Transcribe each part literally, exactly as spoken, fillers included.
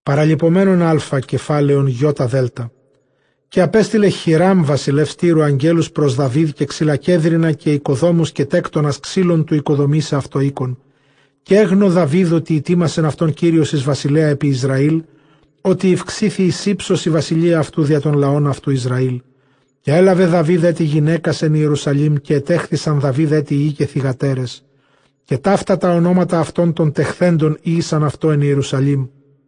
παραλιπομένων α κεφάλαιων γιώτα δέλτα. Και απέστειλε Χιράμ βασιλεύς Τύρου αγγέλους προς Δαβίδ και ξυλακέδρινα και οικοδόμους και τέκτονας ξύλων του οικοδομήσε αυτό οίκον. Και έγνω Δαβίδ ότι ετοίμασεν αυτόν Κύριος εις βασιλέα επί Ισραήλ, ότι ευξήθη εις ύψος η βασιλεία αυτού δια των λαών αυτού Ισραήλ. Και έλαβε Δαβίδ έτη γυναίκας εν Ιερουσαλήμ και ετέχθησαν Δαβίδ έτη ή και θυγατέρες. Και ταύτα τα ονόματα αυτών των τεχθέντων ήσαν αυτό εν Ιερουσαλήμ.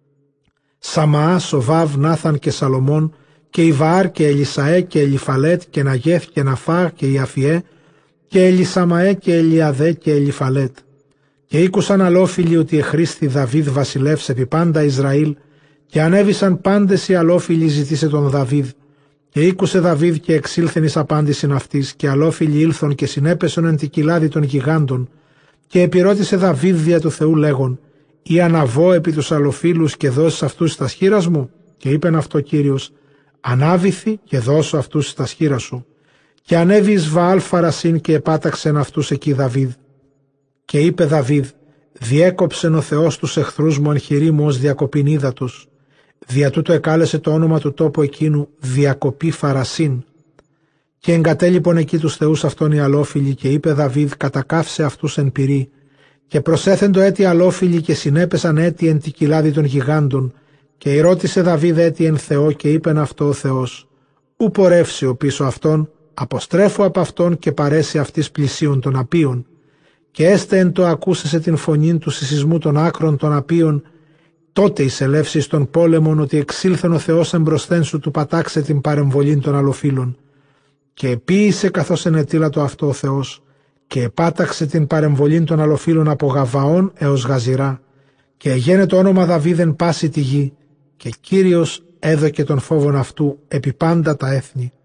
Σαμαά, Σοβάβ, Νάθαν και Σαλομών, και Ιβαάρ και Ελισαέ και Ελιφαλέτ και Ναγέθ και Ναφάρ και Ιαφιέ και Ελισαμαέ και Ελιαδέ και Ελιφαλέτ. Και ήκουσαν αλόφιλοι ότι εχρήστη Δαβίδ βασιλεύς επί πάντα Ισραήλ, και ανέβησαν πάντες οι αλόφιλοι ζητήσε τον Δαβίδ. Και ήκουσε Δαβίδ και εξήλθεν εις απάντησιν αυτής, και αλόφιλοι ήλθον και συνέπεσον εν τη κοιλάδη των γιγάντων. Και επιρώτησε Δαβίδ δια του Θεού λέγον, ή αναβώ επί τους αλοφίλους και δώσεις αυτούς τα σχήρας μου? Και είπεν αυτό Κύριος, ανάβηθη και δώσω αυτούς στα σχήρα σου. Και ανέβη εις Βαάλ Φαρασίν και επάταξεν αυτούς εκεί Δαβίδ. Και είπε Δαβίδ, διέκοψεν ο Θεός τους εχθρούς μου εν χειρή μου ως διακοπήν ύδατος. Δια τούτο εκάλεσε το όνομα του τόπου εκείνου διακοπή Φαρασίν. Και εγκατέλειπον εκεί τους θεούς αυτών οι αλόφιλοι, και είπε Δαβίδ, κατακάυσε αυτούς εν πυρή. Και προσέθεντο έτη αλόφιλοι και συνέπεσαν έτη εν τη κοιλάδη των γιγάντων. Και ερώτησε Δαβίδ έτη εν Θεό, και είπεν αυτό ο Θεός, ου πορεύσει ο πίσω αυτόν, αποστρέφω από αυτόν και παρέσει αυτής πλησίων των απείων. Και έστε εν το ακούσεσαι την φωνήν του σεισμού των άκρων των απείων, τότε εισελεύσεις των πόλεμων ότι εξήλθεν ο Θεός εμπροσθέν σου του πατάξε την παρεμβολήν των αλοφίλων. Και επίησε καθώς ενετήλατο αυτό ο Θεός, και επάταξε την παρεμβολήν των αλοφίλων από Γαβαών έως Γαζιρά, και εγένε το όνομα Δαβίδ εν πάση τη γη, και Κύριος έδωκε τον φόβον αυτού επί πάντα τα έθνη.